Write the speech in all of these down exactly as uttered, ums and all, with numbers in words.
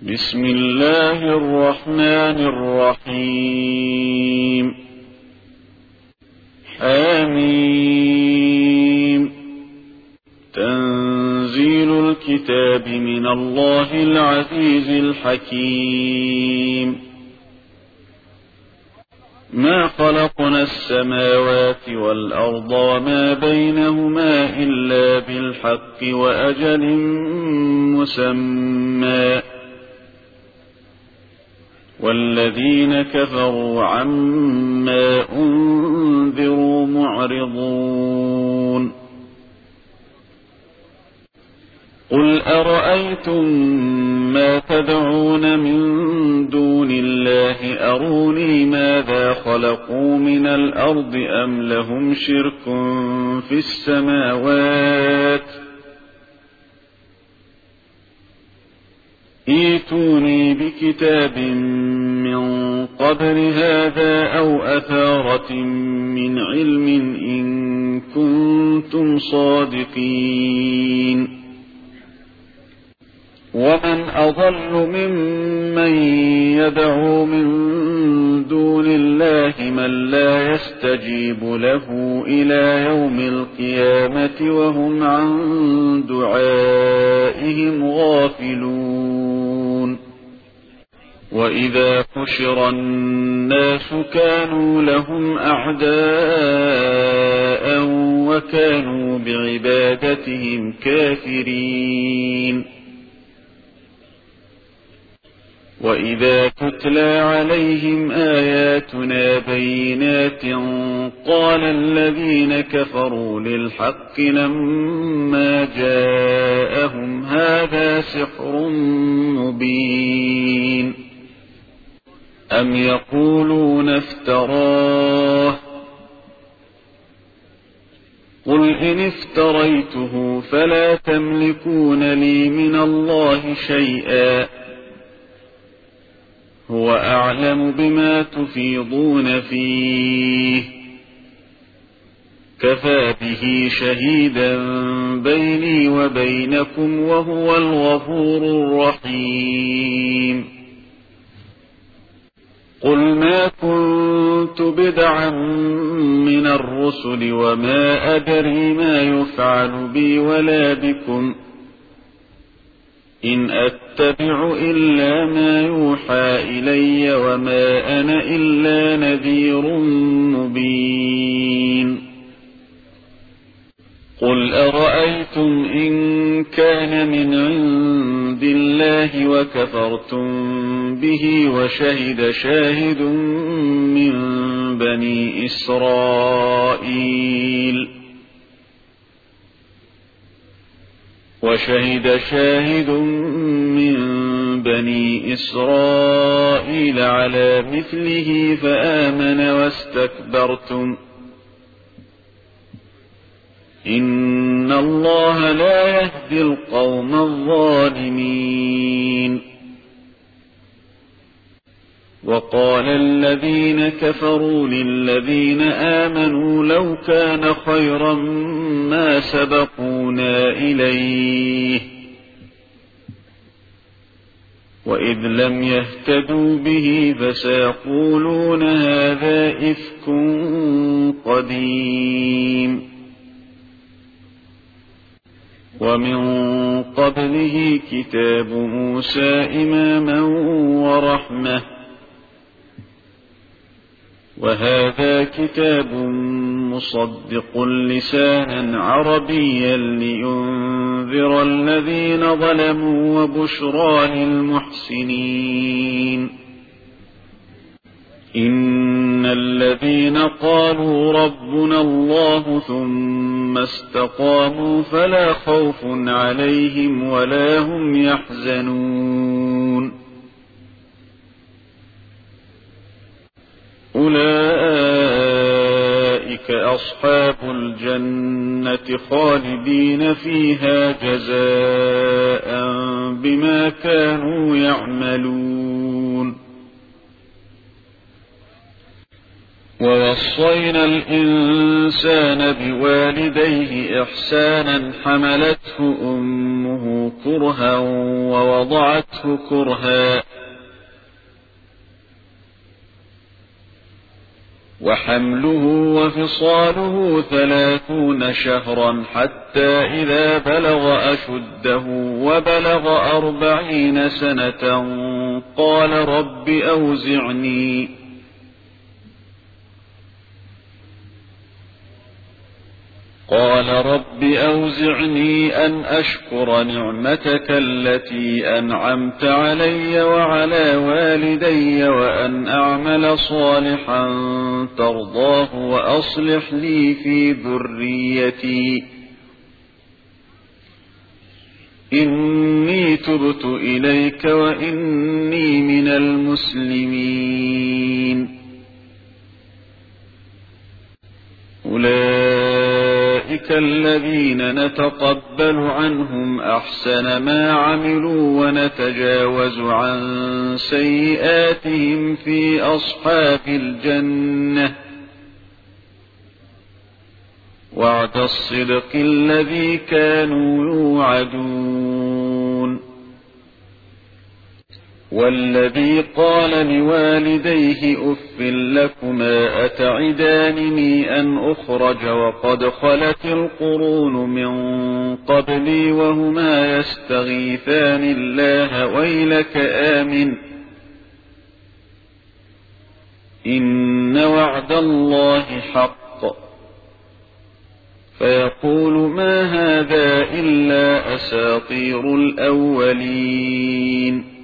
بسم الله الرحمن الرحيم. حميم. تنزيل الكتاب من الله العزيز الحكيم. ما خلقنا السماوات والأرض وما بينهما إلا بالحق وأجل مسمى، والذين كفروا عما أنذروا معرضون. قل أرأيتم ما تدعون من دون الله أروني ماذا خلقوا من الأرض أم لهم شرك في السماوات ائتوني بكتاب من قبل هذا أو أثارة من علم إن كنتم صادقين. ومن أضل ممن يدعو من دون الله من لا يستجيب له إلى يوم القيامة وهم عن دعائهم غافلون. وإذا حشر الناس كانوا لهم أعداء وكانوا بعبادتهم كافرين. وإذا تتلى عليهم آياتنا بينات قال الذين كفروا للحق لما جاءهم هذا سحر مبين. أم يقولون افتراه قل إن افتريته فلا تملكون لي من الله شيئا هو أعلم بما تفيضون فيه كفى به شهيدا بيني وبينكم وهو الغفور الرحيم. قل ما كنت بدعا من الرسل وما أدري ما يفعل بي ولا بكم إن أتبع إلا ما يوحى إلي وما أنا إلا نذير مبين. قل أرأيتم إن كان من عند الله وكفرتم به وشهد شاهد من بني إسرائيل وشهد شاهد من بني إسرائيل على مثله فآمن واستكبرتم إن الله لا يهدي القوم الظالمين. وقال الذين كفروا للذين آمنوا لو كان خيرا ما سبقونا إليه وإذ لم يهتدوا به فسيقولون هذا إفك قديم. ومن قبله كتاب موسى إماما ورحمة وهذا كتاب مصدق لسانا عربيا لينذر الذين ظلموا وبشرى للمحسنين. إن الذين قالوا ربنا الله ثم استقاموا فلا خوف عليهم ولا هم يحزنون. أولئك أصحاب الجنة خالدين فيها جزاء بما كانوا يعملون. ووصينا الإنسان بوالديه إحسانا حملته أمه كرها ووضعته كرها وحمله وفصاله ثلاثون شهرا حتى إذا بلغ أشده وبلغ أربعين سنة قال رب أوزعني قال رب أوزعني أن أشكر نعمتك التي أنعمت علي وعلى والدي وأن أعمل صالحا ترضاه وأصلح لي في ذريتي إني تبت إليك وإني من المسلمين. أولئك الذين نتقبل عنهم أحسن ما عملوا ونتجاوز عن سيئاتهم في أصحاب الجنة وعد الصدق الذي كانوا يوعدون. والذي قال لوالديه أف لكما أتعدانني أن أخرج وقد خلت القرون من قبلي وهما يستغيثان الله ويلك آمن إن وعد الله حق فيقول ما هذا إلا أساطير الأولين.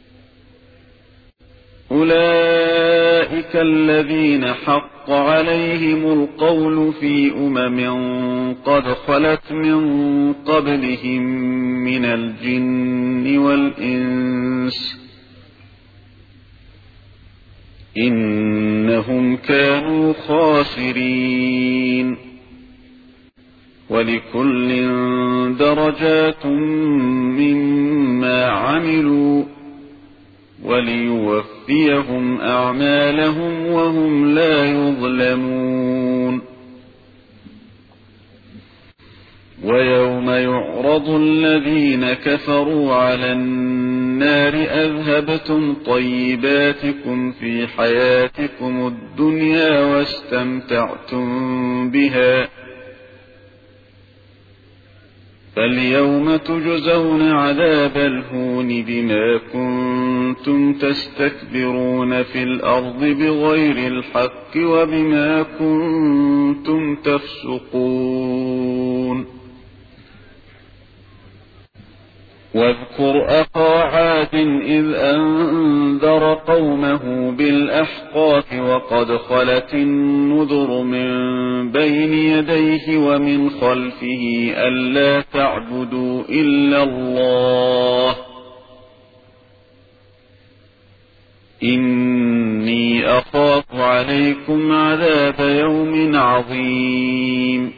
أولئك الذين حق عليهم القول في أمم قد خلت من قبلهم من الجن والإنس إنهم كانوا خاسرين. ولكل درجات مما عملوا وليوفيهم أعمالهم وهم لا يظلمون. ويوم يعرض الذين كفروا على النار أذهبتم طيباتكم في حياتكم الدنيا واستمتعتم بها فاليوم تجزون عذاب الهون بما كنتم تستكبرون في الأرض بغير الحق وبما كنتم تفسقون. واذكر أخا عاد إذ أنذر قومه بالأحقاف وقد خلت النذر من بين يديه ومن خلفه ألا تعبدوا إلا الله إني أخاف عليكم عذاب يوم عظيم.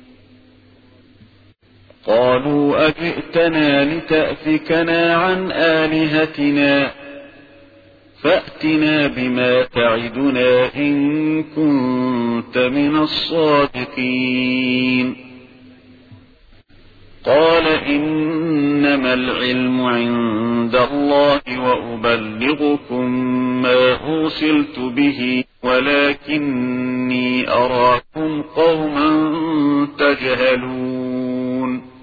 قالوا أجئتنا لتأفكنا عن آلهتنا فأتنا بما تعدنا إن كنت من الصادقين. قال إنما العلم عند الله وأبلغكم ما أرسلت به ولكني أراكم قوما تجهلون.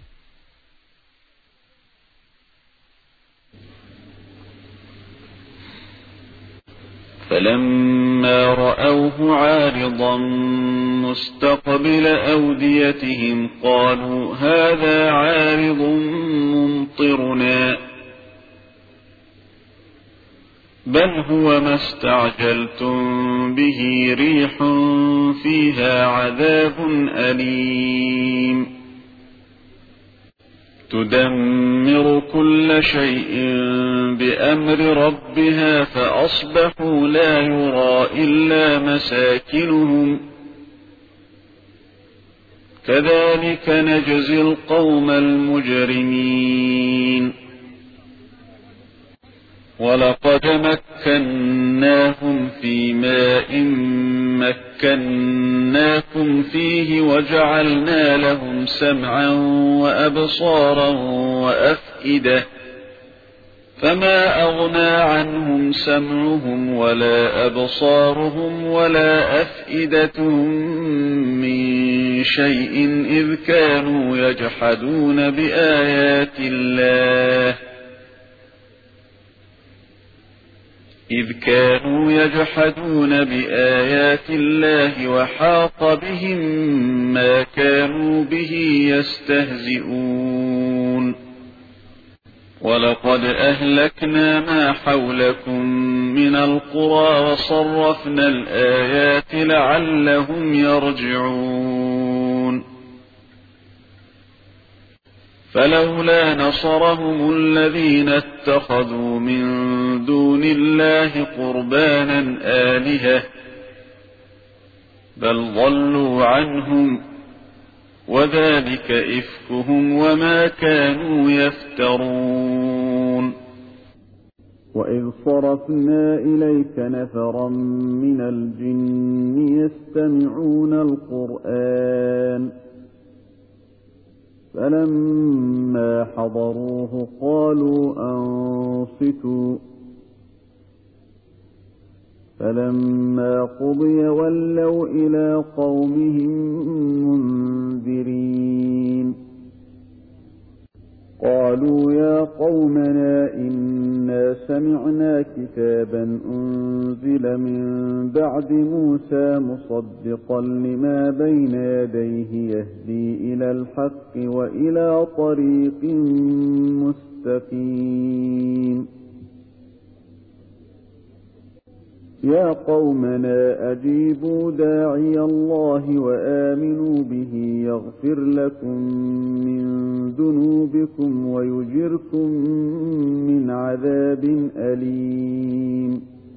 فلما رأوه عارضا مستقبل أوديتهم قالوا هذا عارض ممطرنا بل هو ما استعجلتم به ريح فيها عذاب أليم تدمر كل شيء بأمر ربها فأصبحوا لا يرى إلا مساكنهم كذلك نجزي القوم المجرمين. ولقد مكناهم في ماء مكناكم فيه وجعلنا لهم سمعا وأبصارا وأفئدة فما أغنى عنهم سمعهم ولا أبصارهم ولا أفئدتهم من شيء إذ كانوا يجحدون بآيات الله إذ كانوا يجحدون بآيات الله وحاق بهم ما كانوا به يستهزئون ولقد أهلكنا ما حولكم من القرى وصرفنا الآيات لعلهم يرجعون فلولا نصرهم الذين اتخذوا من دون الله قربانا آلهة بل ضلوا عنهم وذلك إفكهم وما كانوا يفترون وإذ صرفنا إليك نفرا من الجن يستمعون القرآن فلما حضروه قالوا أنصتوا فلما قضي ولوا إلى قومهم منذرين قالوا يا قومنا إنا سمعنا كتابا أنزل من بعد موسى مصدقا لما بين يديه يهدي إلى الحق وإلى طريق مستقيم يا قومنا أجيبوا داعي الله وآمنوا به يغفر لكم من ذنوبكم ويجركم من عذاب أليم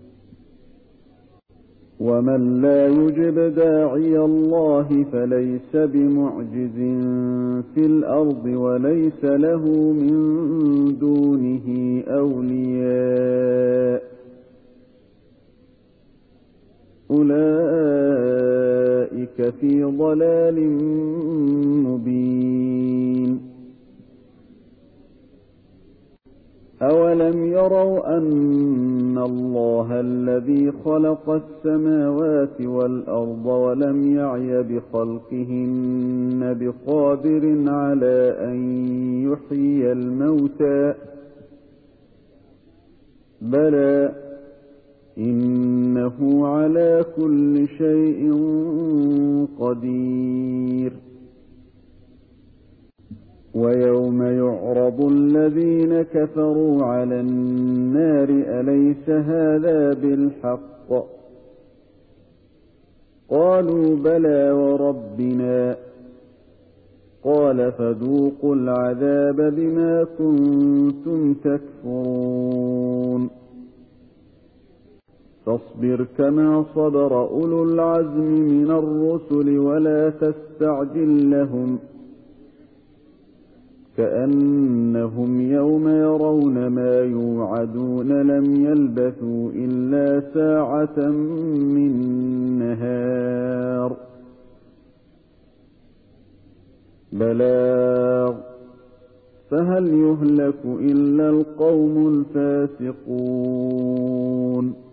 ومن لا يجب داعي الله فليس بمعجز في الأرض وليس له من دونه أولياء أولئك في ضلال مبين أولم يروا أن الله الذي خلق السماوات والأرض ولم يعي بخلقهن بقادر على أن يحيي الموتى بلى إنه على كل شيء قدير ويوم يعرض الذين كفروا على النار أليس هذا بالحق قالوا بلى وربنا قال فذوقوا العذاب بما كنتم تكفرون فاصبر كما صبر أولو العزم من الرسل ولا تستعجل لهم كأنهم يوم يرون ما يوعدون لم يلبثوا إلا ساعة من نهار بلاغ فهل يهلك إلا القوم الفاسقون